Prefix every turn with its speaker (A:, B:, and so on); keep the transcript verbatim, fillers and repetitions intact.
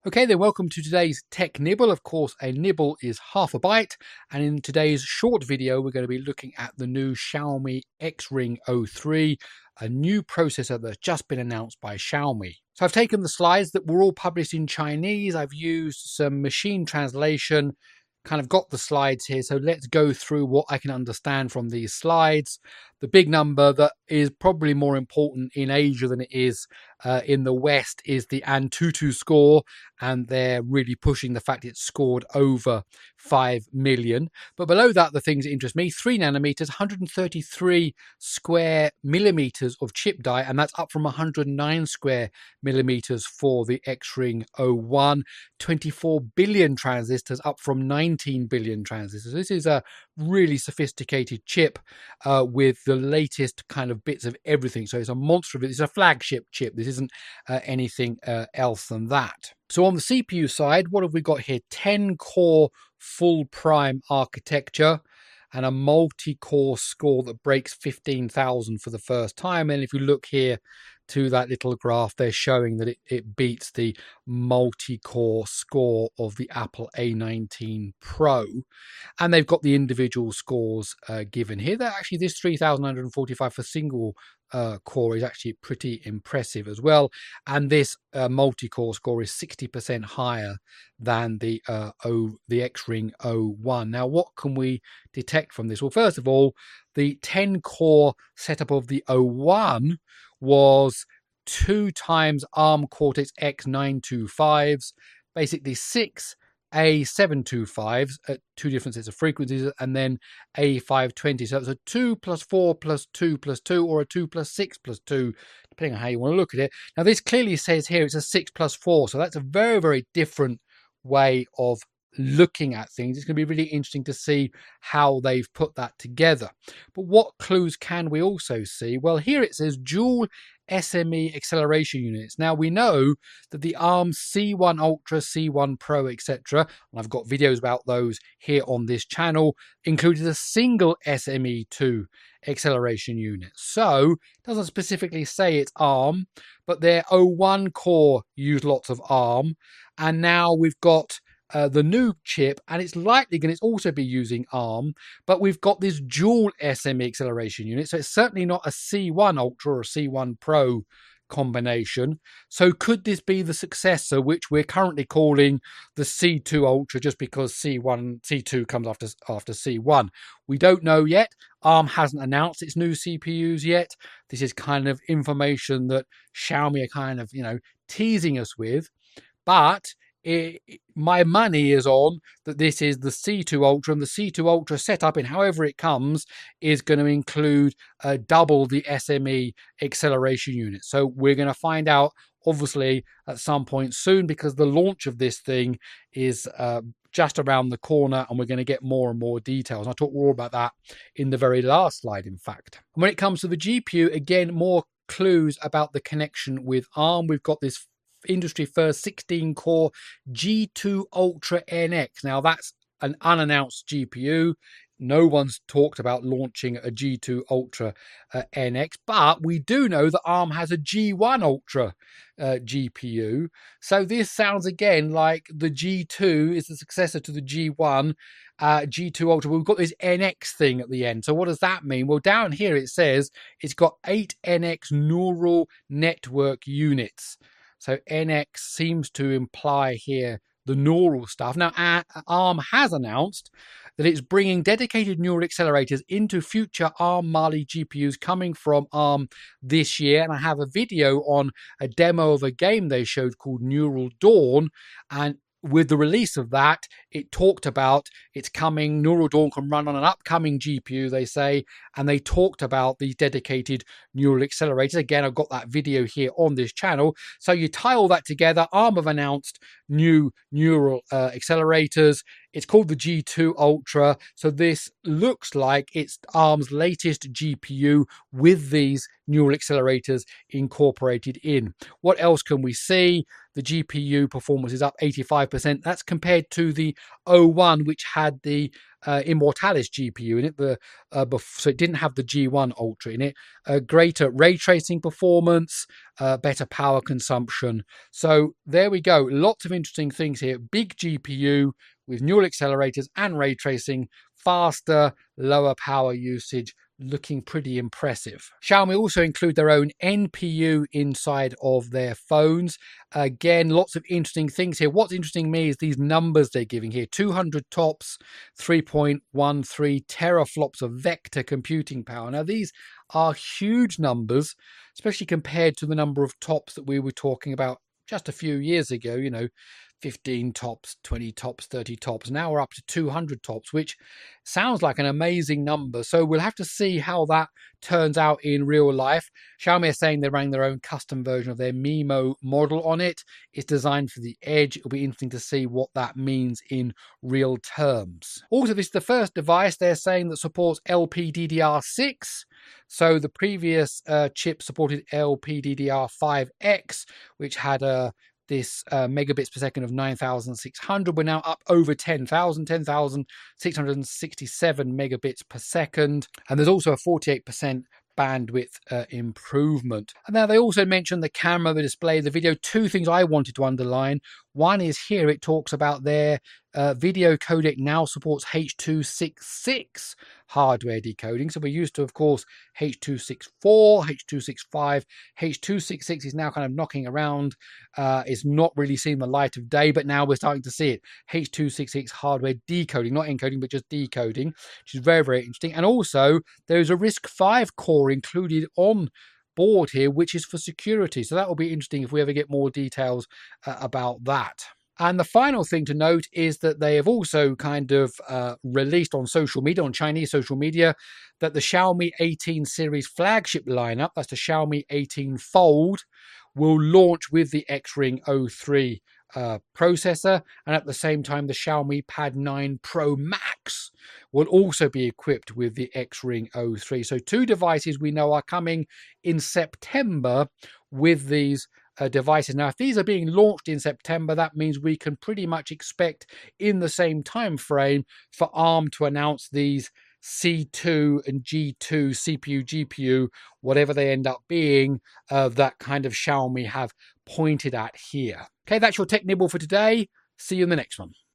A: Okay, then welcome to today's Tech Nibble. Of course, a nibble is half a bite, and in today's short video, we're going to be looking at the new Xiaomi X-Ring O three, a new processor that's just been announced by Xiaomi. So I've taken the slides that were all published in Chinese. I've used some machine translation, kind of got the slides here. So let's go through what I can understand from these slides. The big number that is probably more important in Asia than it is uh, in the West is the Antutu score, and they're really pushing the fact it's scored over five million. But below that, the things that interest me, three nanometers, one hundred thirty-three square millimeters of chip die, and that's up from one hundred nine square millimeters for the X-Ring O one. twenty-four billion transistors, up from nineteen billion transistors. This is a really sophisticated chip uh, with the latest kind of bits of everything. So it's a monster of it. It's a flagship chip. This isn't uh, anything uh, else than that. So on the C P U side, what have we got here? ten core full prime architecture and a multi-core score that breaks fifteen thousand for the first time. And if you look here to that little graph, they're showing that it, it beats the multi-core score of the Apple A nineteen Pro. And they've got the individual scores uh, given here. That actually, this three thousand one hundred forty-five for single uh, core is actually pretty impressive as well. And this uh, multi-core score is sixty percent higher than the uh, O, the X-Ring O one. Now, what can we detect from this? Well, first of all, the ten core setup of the O one was two times ARM Cortex X nine twenty-fives, basically six A seven twenty-fives at two different sets of frequencies, and then A five twenty. So it's a two plus four plus two plus two, or a two plus six plus two, depending on how you want to look at it. Now, this clearly says here it's a six plus four, so that's a very, very different way of looking at things. It's going to be really interesting to see how they've put that together. But what clues can we also see? Well, here it says dual S M E acceleration units. Now, we know that the ARM C one Ultra, C one Pro, et cetera, and I've got videos about those here on this channel, included a single S M E two acceleration unit. So it doesn't specifically say it's ARM, but their O one core used lots of ARM, and now we've got Uh, the new chip, and it's likely going to also be using ARM, but we've got this dual S M E acceleration unit, so it's certainly not a C one Ultra or C one Pro combination. So could this be the successor, which we're currently calling the C two Ultra, just because C one, C two comes after after C one? We don't know yet. ARM hasn't announced its new C P Us yet. This is kind of information that Xiaomi are kind of, you know, teasing us with, but It, my money is on that this is the C two Ultra, and the C two Ultra setup, in however it comes, is going to include uh, double the S M E acceleration unit. So we're going to find out, obviously, at some point soon, because the launch of this thing is uh, just around the corner, and we're going to get more and more details. I'll talk more about that in the very last slide, in fact. And when it comes to the G P U, again, more clues about the connection with ARM. We've got this industry first sixteen core G two Ultra N X. Now, that's an unannounced G P U. No one's talked about launching a G two Ultra uh, N X, but we do know that ARM has a G one Ultra uh, G P U. So this sounds again like the G two is the successor to the G one, uh, G two Ultra. We've got this N X thing at the end. So what does that mean? Well, down here it says it's got eight N X neural network units. So N X seems to imply here the neural stuff. Now, ARM has announced that it's bringing dedicated neural accelerators into future ARM Mali G P Us coming from ARM this year. And I have a video on a demo of a game they showed called Neural Dawn. And with the release of that, it talked about it's coming. Neural Dawn can run on an upcoming G P U, they say, and they talked about these dedicated neural accelerators. Again, I've got that video here on this channel. So you tie all that together. ARM have announced new neural uh, accelerators. It's called the G two Ultra. So this looks like it's ARM's latest G P U with these neural accelerators incorporated in. What else can we see? The G P U performance is up eighty-five percent. That's compared to the O one, which had the uh, Immortalis G P U in it. The uh, so it didn't have the G one Ultra in it. A uh, greater ray tracing performance, uh, better power consumption. So there we go. Lots of interesting things here. Big G P U with neural accelerators and ray tracing, faster, lower power usage, looking pretty impressive. Xiaomi also include their own N P U inside of their phones. Again, lots of interesting things here. What's interesting to me is these numbers they're giving here. two hundred tops, three point one three teraflops of vector computing power. Now, these are huge numbers, especially compared to the number of tops that we were talking about just a few years ago, you know, fifteen tops, twenty tops, thirty tops. Now we're up to two hundred tops, which sounds like an amazing number. So we'll have to see how that turns out in real life. Xiaomi are saying they're running their own custom version of their MiMo model on it. It's designed for the edge. It'll be interesting to see what that means in real terms. Also, this is the first device they're saying that supports L P D D R six. So the previous uh, chip supported L P D D R five X, which had a this uh, megabits per second of nine thousand six hundred. We're now up over ten thousand, ten thousand six hundred sixty-seven megabits per second. And there's also a forty-eight percent bandwidth uh, improvement. And now they also mentioned the camera, the display, the video. Two things I wanted to underline. One is here it talks about their uh, video codec now supports H two sixty-six hardware decoding. So we're used to, of course, H two sixty-four, H two sixty-five. H two sixty-six is now kind of knocking around. Uh, it's not really seeing the light of day, but now we're starting to see it. H two sixty-six hardware decoding, not encoding, but just decoding, which is very, very interesting. And also, there's a RISC five core included on board here, which is for security. So that will be interesting if we ever get more details uh, about that. And the final thing to note is that they have also kind of uh, released on social media, on Chinese social media, that the Xiaomi eighteen series flagship lineup, that's the Xiaomi eighteen Fold, will launch with the X-Ring O three uh, processor. And at the same time, the Xiaomi Pad nine Pro Max will also be equipped with the X-Ring O three. So two devices we know are coming in September with these uh, devices. Now, if these are being launched in September, that means we can pretty much expect in the same time frame for ARM to announce these C two and G two C P U, G P U, whatever they end up being, uh, that kind of Xiaomi have pointed at here. Okay, that's your Tech Nibble for today. See you in the next one.